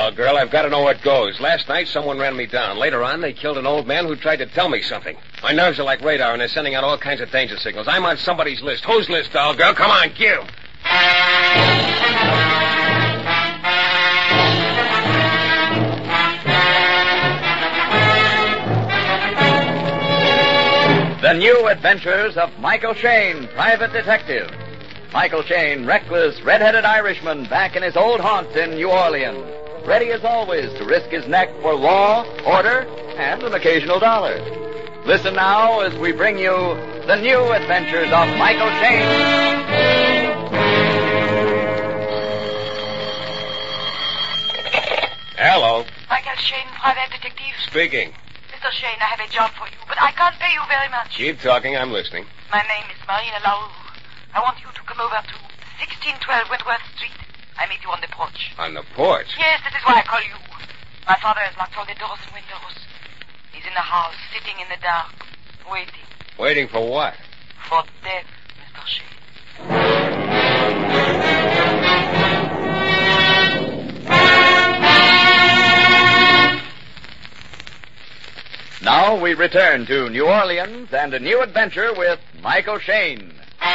doll girl. I've got to know what goes. Last night, someone ran me down. Later on, they killed an old man who tried to tell me something. My nerves are like radar, and they're sending out all kinds of danger signals. I'm on somebody's list. Whose list, doll girl? Come on, give. The New Adventures of Michael Shayne, Private Detective. Michael Shayne, reckless, red-headed Irishman, back in his old haunt in New Orleans. Ready as always to risk his neck for law, order, and an occasional dollar. Listen now as we bring you The New Adventures of Michael Shayne. Hello. Michael Shayne, Private Detective. Speaking. Mr. Shayne, I have a job for you, but I can't pay you very much. Keep talking. I'm listening. My name is Marina Laroux. I want you to come over to 1612 Wentworth Street. I meet you on the porch. On the porch? Yes, that is why I call you. My father has locked all the doors and windows. He's in the house, sitting in the dark, waiting. Waiting for what? For death, Mr. Shayne. Now we return to New Orleans and a new adventure with Michael Shayne.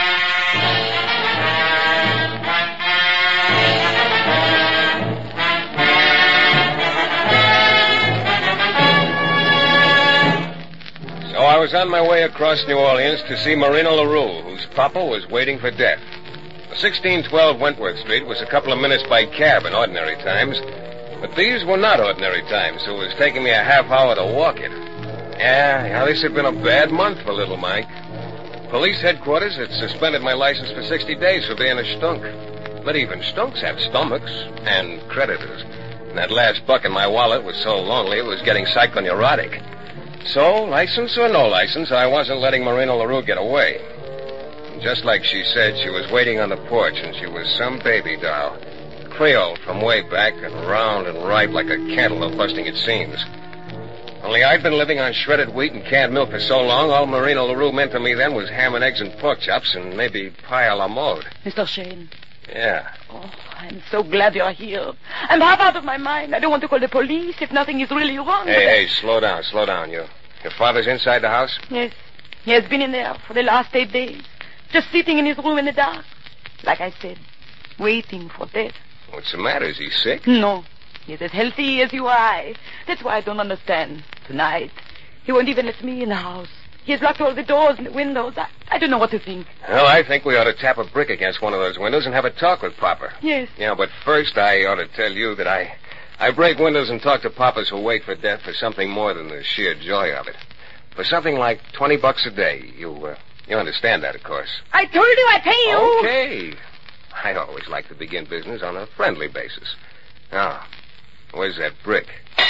So I was on my way across New Orleans to see Marina Laroux, whose papa was waiting for death. 1612 Wentworth Street was a couple of minutes by cab in ordinary times, but these were not ordinary times, so it was taking me a half hour to walk it. Yeah, this had been a bad month for little Mike. Police headquarters had suspended my license for 60 days for being a stunk. But even stunks have stomachs and creditors. And that last buck in my wallet was so lonely it was getting psychoneurotic. So, license or no license, I wasn't letting Marina Laroux get away. And just like she said, she was waiting on the porch, and she was some baby doll. Creole from way back and round and ripe like a cantaloupe busting its seams. Only I'd been living on shredded wheat and canned milk for so long, all Marina Laroux meant to me then was ham and eggs and pork chops and maybe pie a la mode. Mr. Shayne. Yeah. Oh, I'm so glad you're here. I'm half out of my mind. I don't want to call the police if nothing is really wrong. Hey, slow down. Your father's inside the house? Yes. He has been in there for the last 8 days. Just sitting in his room in the dark. Like I said, waiting for death. What's the matter? Is he sick? No. He's as healthy as you or I. That's why I don't understand. Tonight, he won't even let me in the house. He has locked all the doors and the windows. I don't know what to think. Well, I think we ought to tap a brick against one of those windows and have a talk with Papa. Yes. Yeah, but first I ought to tell you that I break windows and talk to papas who wait for death for something more than the sheer joy of it. For something like $20 a day. You understand that, of course. I told you I'd pay you. Okay. I always like to begin business on a friendly basis. Now, where's that brick?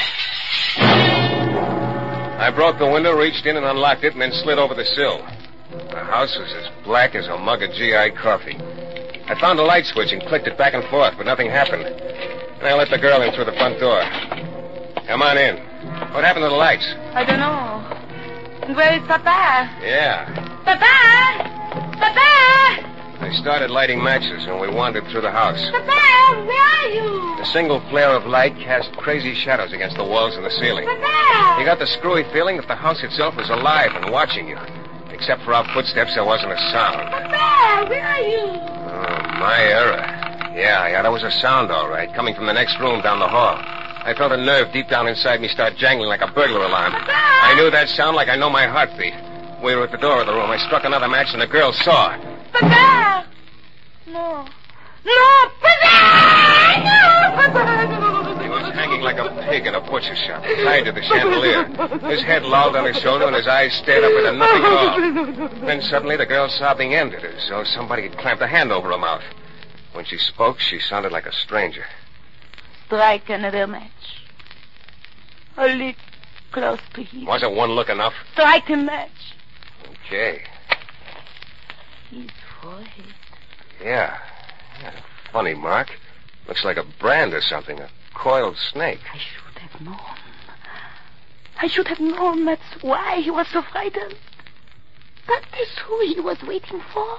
I broke the window, reached in and unlocked it, and then slid over the sill. The house was as black as a mug of GI coffee. I found a light switch and clicked it back and forth, but nothing happened. And I let the girl in through the front door. Come on in. What happened to the lights? I don't know. And where is Papa? Yeah. Papa! Papa! They started lighting matches, and we wandered through the house. Papa, where are you? A single flare of light cast crazy shadows against the walls and the ceiling. Papa! You got the screwy feeling that the house itself was alive and watching you. Except for our footsteps, there wasn't a sound. Papa, where are you? Oh, my error. Yeah, there was a sound, all right, coming from the next room down the hall. I felt a nerve deep down inside me start jangling like a burglar alarm. Papa! I knew that sound like I know my heartbeat. We were at the door of the room. I struck another match, and the girl saw. Papa! No. No, Papa! No, Papa! He was hanging like a pig in a butcher shop, tied to the chandelier. His head lolled on his shoulder, and his eyes stared up into nothing at all. Then suddenly the girl's sobbing ended, as though somebody had clamped a hand over her mouth. When she spoke, she sounded like a stranger. Strike another match. A little close to him. Wasn't one look enough? Strike a match. Okay. His forehead. Yeah. Funny mark. Looks like a brand or something. A coiled snake. I should have known. I should have known. That's why he was so frightened. That is who he was waiting for.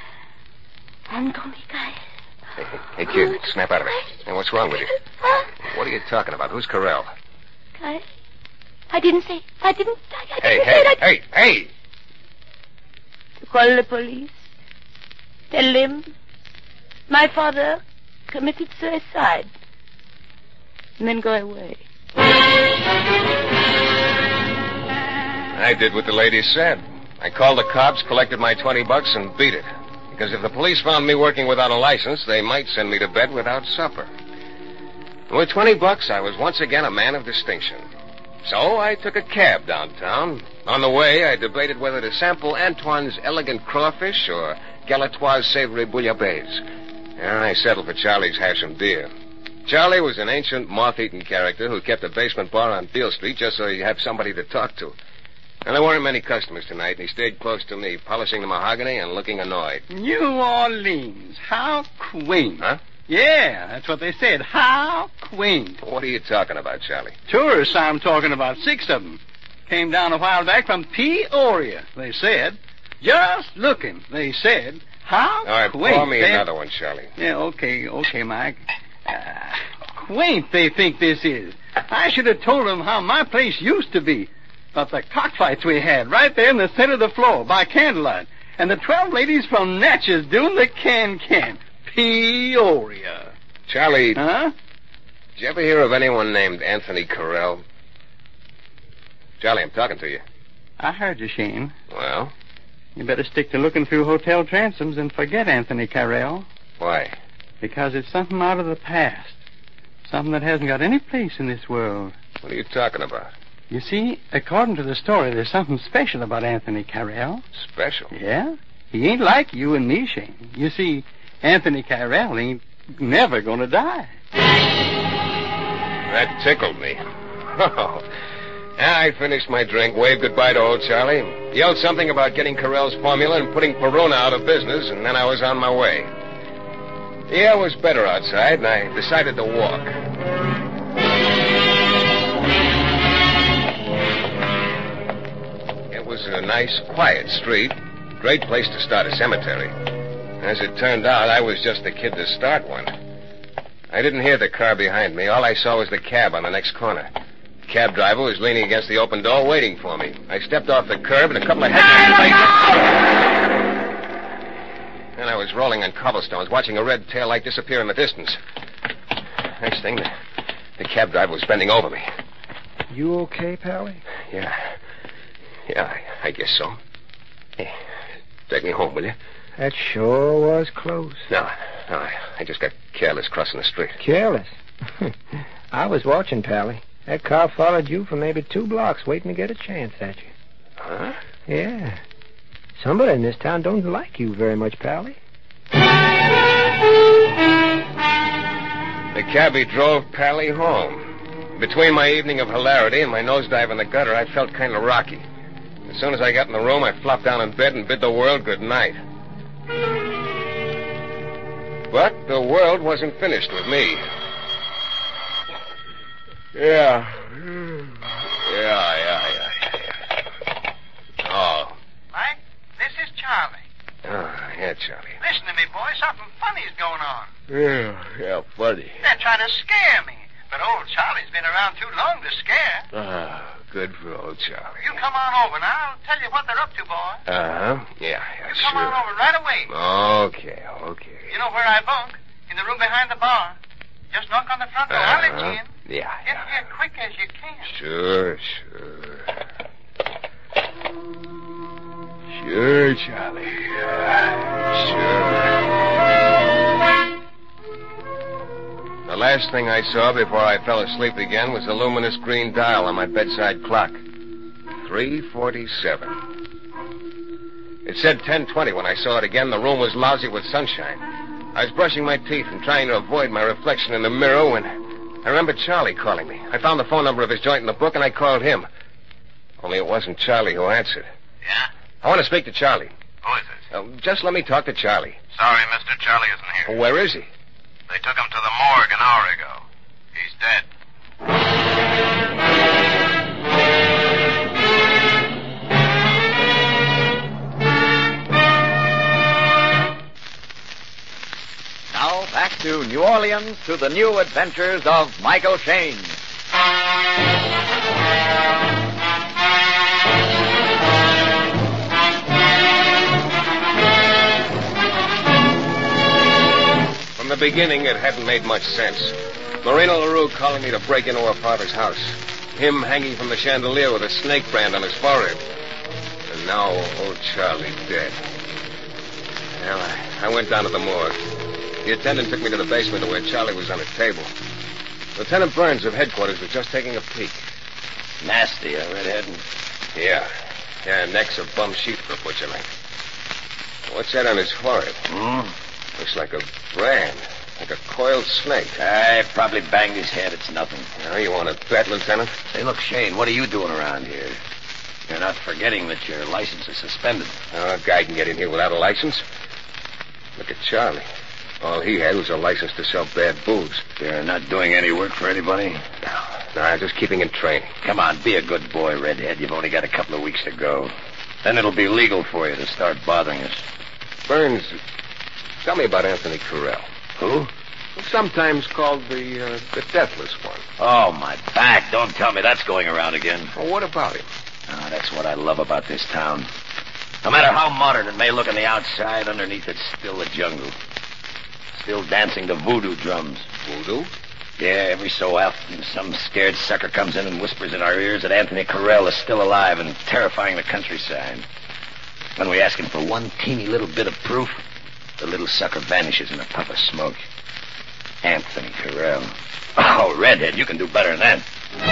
Anton Miguel. Hey, kid, snap out of it. Hey, what's wrong with you? What are you talking about? Who's Carell? I didn't say. I didn't say. Hey! Call the police. Tell them my father committed suicide. And then go away. I did what the lady said. I called the cops, collected my $20, and beat it. Because if the police found me working without a license, they might send me to bed without supper. With $20, I was once again a man of distinction. So I took a cab downtown. On the way, I debated whether to sample Antoine's elegant crawfish or Galatoire's savory bouillabaisse. And I settled for Charlie's hash and beer. Charlie was an ancient, moth-eaten character who kept a basement bar on Beale Street just so he'd have somebody to talk to. And there weren't many customers tonight, and he stayed close to me, polishing the mahogany and looking annoyed. New Orleans, how quaint. Huh? Yeah, that's what they said. How quaint. What are you talking about, Charlie? Tourists I'm talking about, 6 of them. Came down a while back from Peoria, they said. Just looking, they said. How All right, quaint. pour me another one, Charlie. Yeah, okay, Mike. Quaint they think this is. I should have told them how my place used to be. About the cockfights we had right there in the center of the floor by candlelight. And the 12 ladies from Natchez doing the can-can. Peoria. Charlie. Huh? Did you ever hear of anyone named Anthony Carell? Charlie, I'm talking to you. I heard you, Shane. Well? You better stick to looking through hotel transoms and forget Anthony Carell. Why? Because it's something out of the past. Something that hasn't got any place in this world. What are you talking about? You see, according to the story, there's something special about Anthony Carell. Special? Yeah? He ain't like you and me, Shane. You see, Anthony Carell ain't never gonna die. That tickled me. Oh. I finished my drink, waved goodbye to old Charlie, yelled something about getting Carell's formula and putting Perona out of business, and then I was on my way. The air was better outside, and I decided to walk. It was a nice, quiet street. Great place to start a cemetery. As it turned out, I was just the kid to start one. I didn't hear the car behind me. All I saw was the cab on the next corner. The cab driver was leaning against the open door waiting for me. I stepped off the curb and a couple of headlights and I was rolling on cobblestones, watching a red taillight disappear in the distance. Next thing, the cab driver was bending over me. You okay, Pally? Yeah, I guess so. Hey, take me home, will you? That sure was close. No, I just got careless crossing the street. Careless? I was watching, Pally. That car followed you for maybe 2 blocks, waiting to get a chance at you. Huh? Yeah. Somebody in this town don't like you very much, Pally. The cabbie drove Pally home. Between my evening of hilarity and my nosedive in the gutter, I felt kind of rocky. As soon as I got in the room, I flopped down in bed and bid the world good night. But the world wasn't finished with me. Yeah. Oh. Mike, this is Charlie. Oh, yeah, Charlie. Listen to me, boy. Something funny's going on. Yeah, funny. They're trying to scare me. But old Charlie's been around too long to scare. Good for old Charlie. You come on over, and I'll tell you what they're up to, boy. Uh-huh. Yeah, You sure. come on over right away. Okay. You know where I bunk? In the room behind the bar. Just knock on the front door. I'll let you in. Yeah. Get here quick as you can. Sure. Sure, Charlie. Sure. The last thing I saw before I fell asleep again was the luminous green dial on my bedside clock. 3:47. It said 10:20 when I saw it again. The room was lousy with sunshine. I was brushing my teeth and trying to avoid my reflection in the mirror when I remembered Charlie calling me. I found the phone number of his joint in the book, and I called him. Only it wasn't Charlie who answered. Yeah? I want to speak to Charlie. Who is it? Just let me talk to Charlie. Sorry, mister. Charlie isn't here. Where is he? They took him to the morgue an hour ago. He's dead. Now, back to to New Orleans to the new adventures of Michael Shayne. From the beginning, it hadn't made much sense. Marina LaRue calling me to break into her father's house. Him hanging from the chandelier with a snake brand on his forehead. And now, old Charlie dead. Well, I went down to the morgue. The attendant took me to the basement to where Charlie was on a table. Lieutenant Burns of headquarters was just taking a peek. Nasty, Redhead. Yeah. Yeah, neck's a bum sheep for a butcher knife. What's that on his forehead? Looks like a brand. Like a coiled snake. I probably banged his head. It's nothing. Oh, you want to bet, Lieutenant? Say, look, Shane, what are you doing around here? You're not forgetting that your license is suspended. Oh, a guy can get in here without a license. Look at Charlie. All he had was a license to sell bad booze. You're not doing any work for anybody? No, just keeping in training. Come on, be a good boy, Redhead. You've only got a couple of weeks to go. Then it'll be legal for you to start bothering us. Burns, tell me about Anthony Carell. Who? Sometimes called the Deathless One. Oh, my back. Don't tell me that's going around again. Well, what about him? Oh, that's what I love about this town. No matter how modern it may look on the outside, underneath it's still a jungle. Still dancing to voodoo drums. Voodoo? Yeah, every so often some scared sucker comes in and whispers in our ears that Anthony Carell is still alive and terrifying the countryside. When we ask him for one teeny little bit of proof, the little sucker vanishes in a puff of smoke. Anthony Carell. Oh, Redhead, you can do better than that.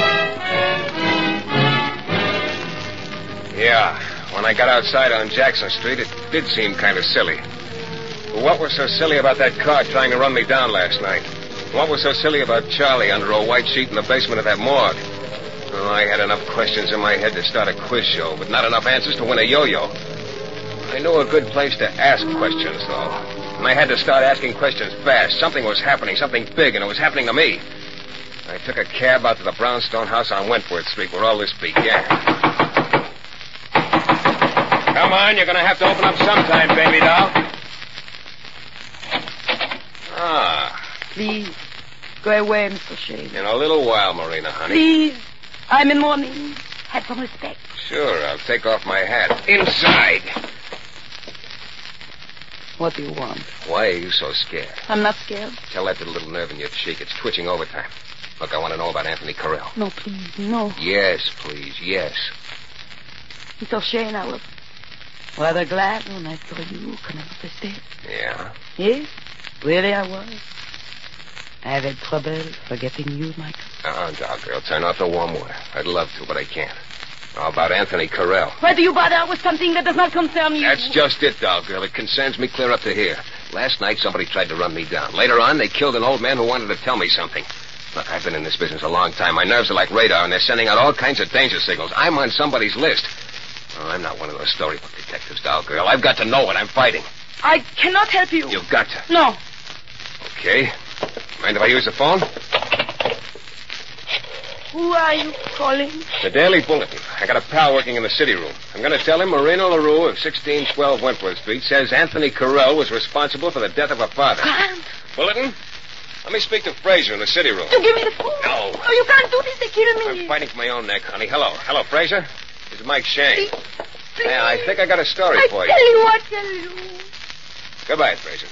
Yeah, when I got outside on Jackson Street, it did seem kind of silly. But what was so silly about that car trying to run me down last night? What was so silly about Charlie under a white sheet in the basement of that morgue? Oh, I had enough questions in my head to start a quiz show, but not enough answers to win a yo-yo. I knew a good place to ask questions, though. And I had to start asking questions fast. Something was happening, something big, and it was happening to me. I took a cab out to the Brownstone house on Wentworth Street, where all this began. Come on, you're going to have to open up sometime, baby doll. Ah. Please, go away, Mr. Shane. In a little while, Marina, honey. Please, I'm in mourning. Have some respect. Sure, I'll take off my hat. Inside. What do you want? Why are you so scared? I'm not scared. Tell that to the little nerve in your cheek. It's twitching overtime. Look, I want to know about Anthony Carell. No, please, no. Yes, please, yes. Mr. Shane, I was rather glad when I saw you come out of the state. Yeah? Yes, really I was. I have had trouble forgetting you, Michael. Doll girl, turn off the warm water. I'd love to, but I can't. How about Anthony Carell? Why do you bother with something that does not concern you? That's just it, doll girl. It concerns me clear up to here. Last night, somebody tried to run me down. Later on, they killed an old man who wanted to tell me something. Look, I've been in this business a long time. My nerves are like radar, and they're sending out all kinds of danger signals. I'm on somebody's list. Oh, I'm not one of those storybook detectives, doll girl. I've got to know what I'm fighting. I cannot help you. You've got to. No. Okay. Mind if I use the phone? Who are you calling? The Daily Bulletin. I got a pal working in the city room. I'm going to tell him Marina LaRue of 1612 Wentworth Street says Anthony Carell was responsible for the death of her father. Can't. Bulletin? Let me speak to Fraser in the city room. You give me the phone. No. Oh, you can't do this. They kill me. I'm fighting for my own neck, honey. Hello. Hello, Fraser. This is Mike Shane. Please. Yeah, I think I got a story for you. I tell you. Goodbye, Fraser.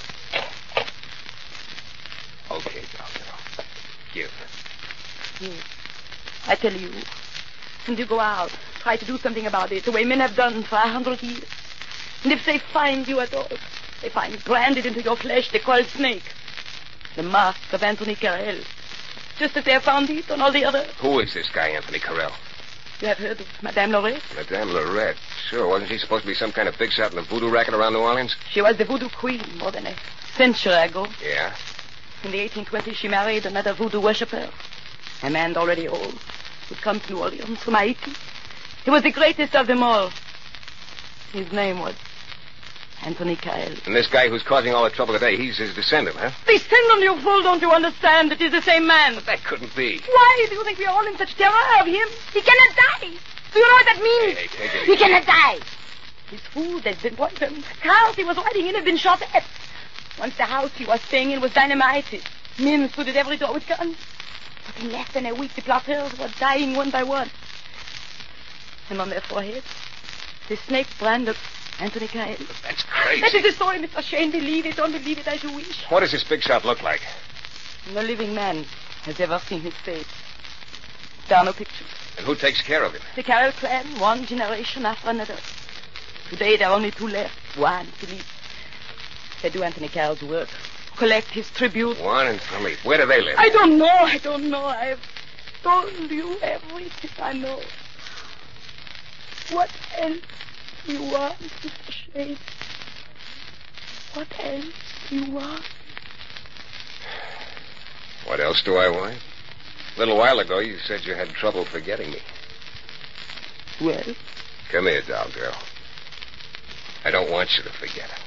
Okay, Doctor. Give. Yes. I tell you. And you go out. Try to do something about it, the way men have done for 100 years. And if they find you at all, they find branded into your flesh the coiled snake. The mask of Anthony Carell. Just as they have found it on all the others. Who is this guy, Anthony Carell? You have heard of Madame Lorette? Madame Lorette. Sure, wasn't she supposed to be some kind of big shot in the voodoo racket around New Orleans? She was the voodoo queen more than a century ago. Yeah? In the 1820s, she married another voodoo worshiper. A man already old, who'd come to New Orleans from Haiti. He was the greatest of them all. His name was Anthony Carell. And this guy who's causing all the trouble today, he's his descendant, huh? Descendant, you fool, don't you understand? It is the same man. But that couldn't be. Why do you think we are all in such terror of him? He cannot die. Do you know what that means? Hey, take it He easy. cannot die. His food has been poisoned. Cars he was riding in have been shot at. Once the house he was staying in was dynamited. Men stood at every door with guns. But in less than a week, the plotters were dying one by one. And on their foreheads, the snake brand of Anthony Carrel. That's crazy. That is the story, Mr. Shane. Believe it, don't believe it as you wish. What does this big shot look like? No living man has ever seen his face. There are no pictures. And who takes care of him? The Carrel clan, one generation after another. Today there are only two left. Juan, Philippe. They do Anthony Carrel's work. Collect his tribute. Juan and Philippe. Where do they live? I don't know. I have told you everything I know. What else you want, Mr. Shane? What else you want? What else do I want? A little while ago, you said you had trouble forgetting me. Well? Come here, doll girl. I don't want you to forget it.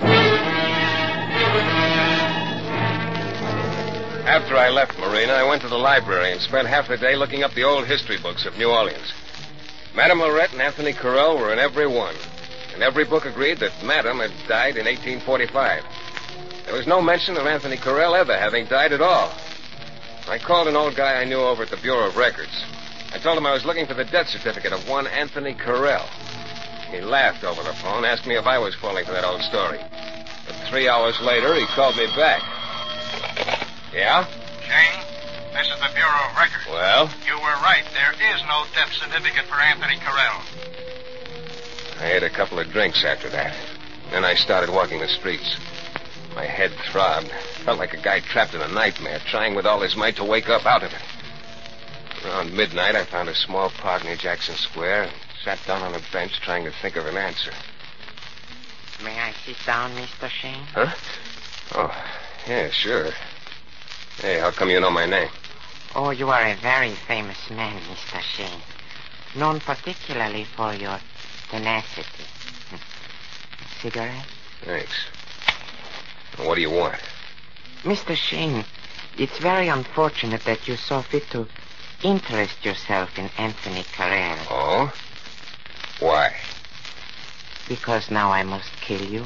After I left Marina, I went to the library and spent half the day looking up the old history books of New Orleans. Madame Lorette and Anthony Carrel were in every one, and every book agreed that Madame had died in 1845. There was no mention of Anthony Carrel ever having died at all. I called an old guy I knew over at the Bureau of Records. I told him I was looking for the death certificate of one Anthony Carrel. He laughed over the phone, asked me if I was falling for that old story. But 3 hours later, he called me back. Yeah? Shane, this is the Bureau of Records. Well? You were right. There is no death certificate for Anthony Carrel. I had a couple of drinks after that. Then I started walking the streets. My head throbbed. Felt like a guy trapped in a nightmare, trying with all his might to wake up out of it. Around midnight, I found a small park near Jackson Square and sat down on a bench trying to think of an answer. May I sit down, Mr. Shane? Huh? Oh, yeah, sure. Hey, how come you know my name? Oh, you are a very famous man, Mr. Shane. Known particularly for your tenacity. Cigarette? Thanks. What do you want? Mr. Shane, it's very unfortunate that you saw fit to interest yourself in Anthony Carrel. Oh? Why? Because now I must kill you.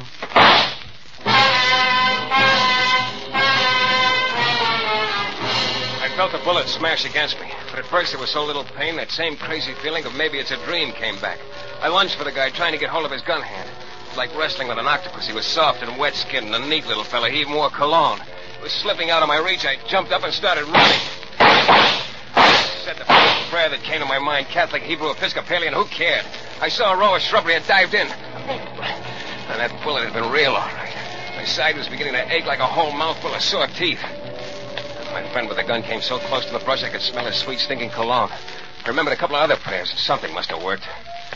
I felt a bullet smash against me, but at first there was so little pain, that same crazy feeling of maybe it's a dream came back. I lunged for the guy, trying to get hold of his gun hand. It was like wrestling with an octopus. He was soft and wet-skinned and a neat little fella. He even wore cologne. It was slipping out of my reach. I jumped up and started running. I said the first prayer that came to my mind, Catholic, Hebrew, Episcopalian, who cared? I saw a row of shrubbery and dived in. And that bullet had been real, all right. My side was beginning to ache like a whole mouthful of sore teeth. My friend with the gun came so close to the brush I could smell his sweet, stinking cologne. I remembered a couple of other prayers, and something must have worked.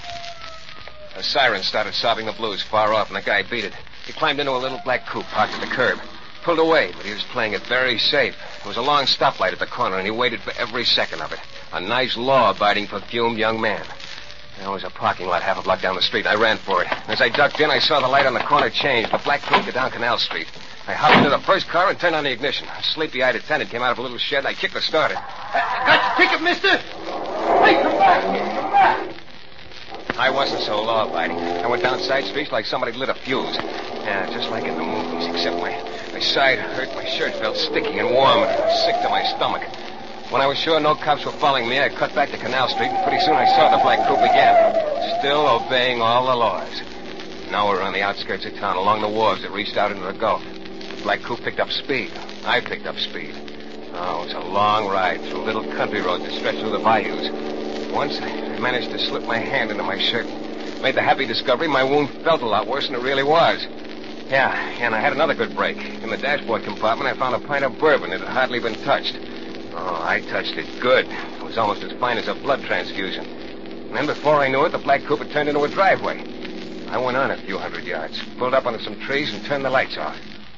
A siren started sobbing the blues far off, and the guy beat it. He climbed into a little black coupe parked at the curb. Pulled away, but he was playing it very safe. There was a long stoplight at the corner, and he waited for every second of it. A nice, law-abiding, perfumed young man. There was a parking lot half a block down the street. I ran for it. As I ducked in, I saw the light on the corner change. The black coupe go down Canal Street. I hopped into the first car and turned on the ignition. A sleepy-eyed attendant came out of a little shed, and I kicked the starter. Got your ticket, mister? Hey, come back! Come back! I wasn't so law-abiding. I went down side streets like somebody lit a fuse. Yeah, just like in the movies, except my side hurt, my shirt felt sticky and warm, and I was sick to my stomach. When I was sure no cops were following me, I cut back to Canal Street, and pretty soon I saw the black coupe again, still obeying all the laws. Now we're on the outskirts of town, along the wharves that reached out into the Gulf. The black coupe picked up speed. I picked up speed. Oh, it was a long ride through little country roads that stretched through the bayous. Once I managed to slip my hand into my shirt. Made the happy discovery my wound felt a lot worse than it really was. Yeah, and I had another good break. In the dashboard compartment, I found a pint of bourbon that had hardly been touched. Oh, I touched it good. It was almost as fine as a blood transfusion. And then before I knew it, the black coupe had turned into a driveway. I went on a few hundred yards, pulled up onto some trees, and turned the lights off.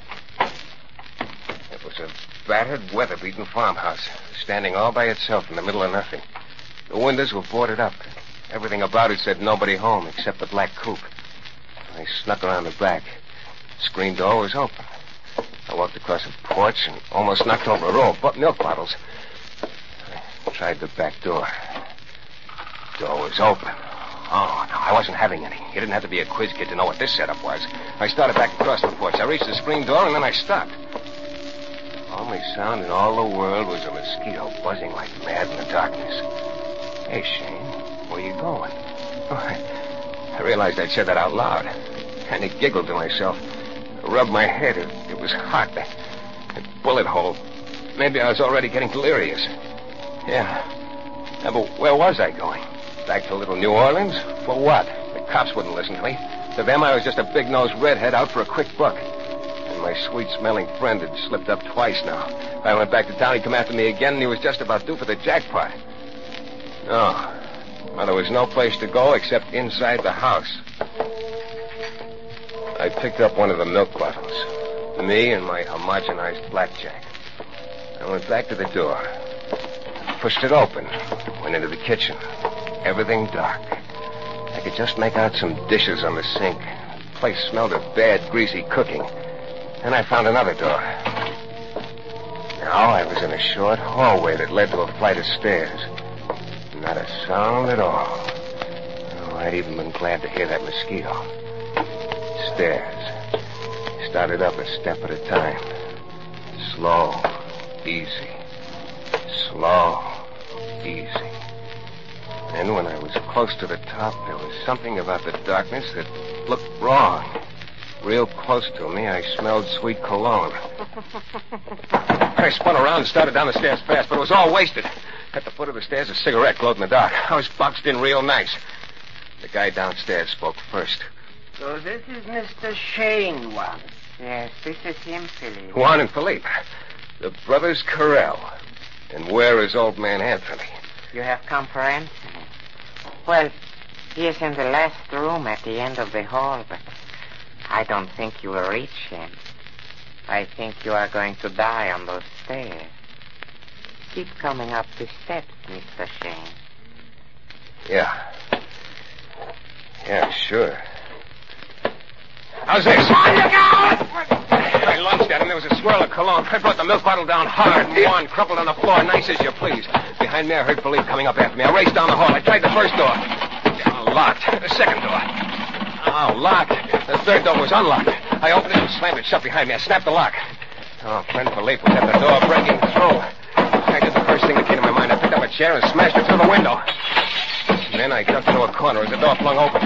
It was a battered, weather-beaten farmhouse, standing all by itself in the middle of nothing. The windows were boarded up. Everything about it said nobody home except the black coupe. I snuck around the back. The screen door was open. I walked across a porch and almost knocked over a row of milk bottles. I tried the back door. The door was open. Oh, no, I wasn't having any. You didn't have to be a quiz kid to know what this setup was. I started back across the porch. I reached the screen door, and then I stopped. The only sound in all the world was a mosquito buzzing like mad in the darkness. Hey, Shane, where you going? I realized I'd said that out loud. And I giggled to myself. I rubbed my head. It was hot. A bullet hole. Maybe I was already getting delirious. Yeah, but where was I going? Back to little New Orleans? For what? The cops wouldn't listen to me. To them, I was just a big-nosed redhead out for a quick buck. And my sweet-smelling friend had slipped up twice now. If I went back to town, he'd come after me again, and he was just about due for the jackpot. No. Well, there was no place to go except inside the house. I picked up one of the milk bottles. Me and my homogenized blackjack. I went back to the door. Pushed it open. Went into the kitchen. Everything dark. I could just make out some dishes on the sink. The place smelled of bad, greasy cooking. Then I found another door. Now I was in a short hallway that led to a flight of stairs. Not a sound at all. Oh, I'd even been glad to hear that mosquito. Stairs. Started up a step at a time. Slow. Easy. Slow. Easy. And when I was close to the top, there was something about the darkness that looked wrong. Real close to me, I smelled sweet cologne. I spun around and started down the stairs fast, but it was all wasted. At the foot of the stairs, a cigarette glowed in the dark. I was boxed in real nice. The guy downstairs spoke first. So this is Mr. Shane, Juan. Yes, this is him, Philippe. Juan and Philippe. The brothers Carell. And where is old man Anthony? You have come for Anthony. Well, he is in the last room at the end of the hall, but I don't think you will reach him. I think you are going to die on those stairs. Keep coming up the steps, Mr. Shane. Yeah. Yeah, sure. How's this? I lunged at him. There was a swirl of cologne. I brought the milk bottle down hard, and Juan crumpled on the floor, nice as you please. Behind me, I heard Philippe coming up after me. I raced down the hall. I tried the first door. Locked. The second door. Oh, locked. The third door was unlocked. I opened it and slammed it shut behind me. I snapped the lock. Oh, friend Philippe was at the door breaking through. I did the first thing that came to my mind. I picked up a chair and smashed it through the window. And then I ducked into a corner as the door flung open.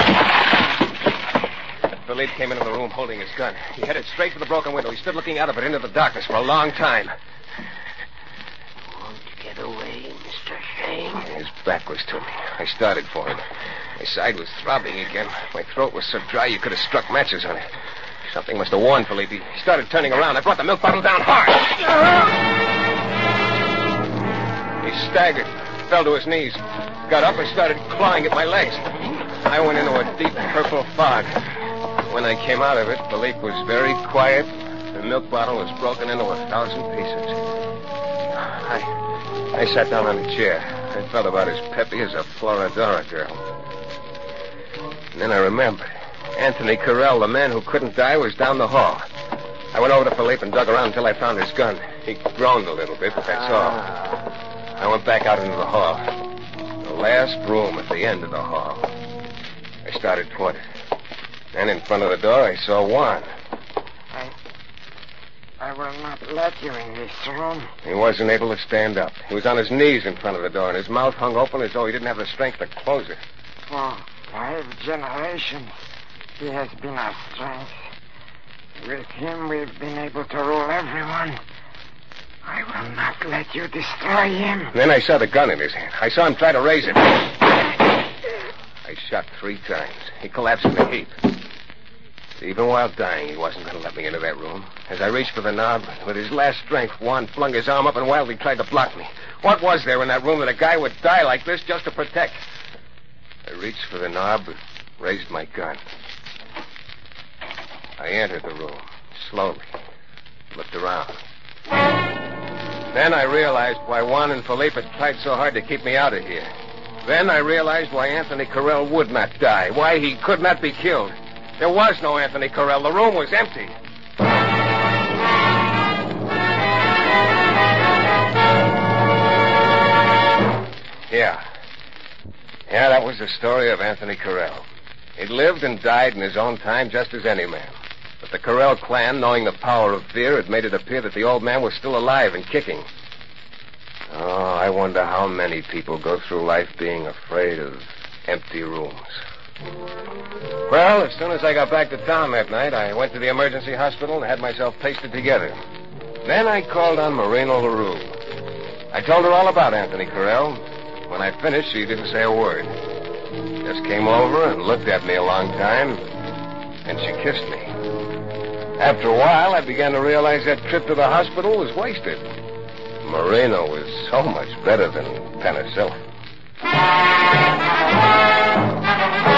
Philippe came into the room holding his gun. He headed straight for the broken window. He stood looking out of it into the darkness for a long time. Won't get away, Mr. Shane. His back was to me. I started for him. My side was throbbing again. My throat was so dry you could have struck matches on it. Something must have warned Philippe. He started turning around. I brought the milk bottle down hard. He staggered, fell to his knees, got up and started clawing at my legs. I went into a deep purple fog. When I came out of it, Philippe was very quiet. The milk bottle was broken into 1,000 pieces. I sat down on a chair. I felt about as peppy as a Florodora girl. And then I remembered. Anthony Carell, the man who couldn't die, was down the hall. I went over to Philippe and dug around until I found his gun. He groaned a little bit, but that's all. I went back out into the hall. The last room at the end of the hall. I started toward it. And in front of the door, I saw Juan. I will not let you in this room. He wasn't able to stand up. He was on his knees in front of the door, and his mouth hung open as though he didn't have the strength to close it. For 5 generations, he has been our strength. With him, we've been able to rule everyone. I will not let you destroy him. Then I saw the gun in his hand. I saw him try to raise it. I shot 3 times. He collapsed in a heap. Even while dying, he wasn't going to let me into that room. As I reached for the knob, with his last strength, Juan flung his arm up and wildly tried to block me. What was there in that room that a guy would die like this just to protect? I reached for the knob and raised my gun. I entered the room, slowly, looked around. Then I realized why Juan and Philippe had tried so hard to keep me out of here. Then I realized why Anthony Carell would not die, why he could not be killed. There was no Anthony Carell. The room was empty. Yeah, that was the story of Anthony Carell. He'd lived and died in his own time just as any man. But the Carell clan, knowing the power of fear, had made it appear that the old man was still alive and kicking. Oh, I wonder how many people go through life being afraid of empty rooms. Well, as soon as I got back to town that night, I went to the emergency hospital and had myself pasted together. Then I called on Marina LaRue. I told her all about Anthony Carell. When I finished, she didn't say a word. Just came over and looked at me a long time, and she kissed me. After a while, I began to realize that trip to the hospital was wasted. Marina was so much better than penicillin.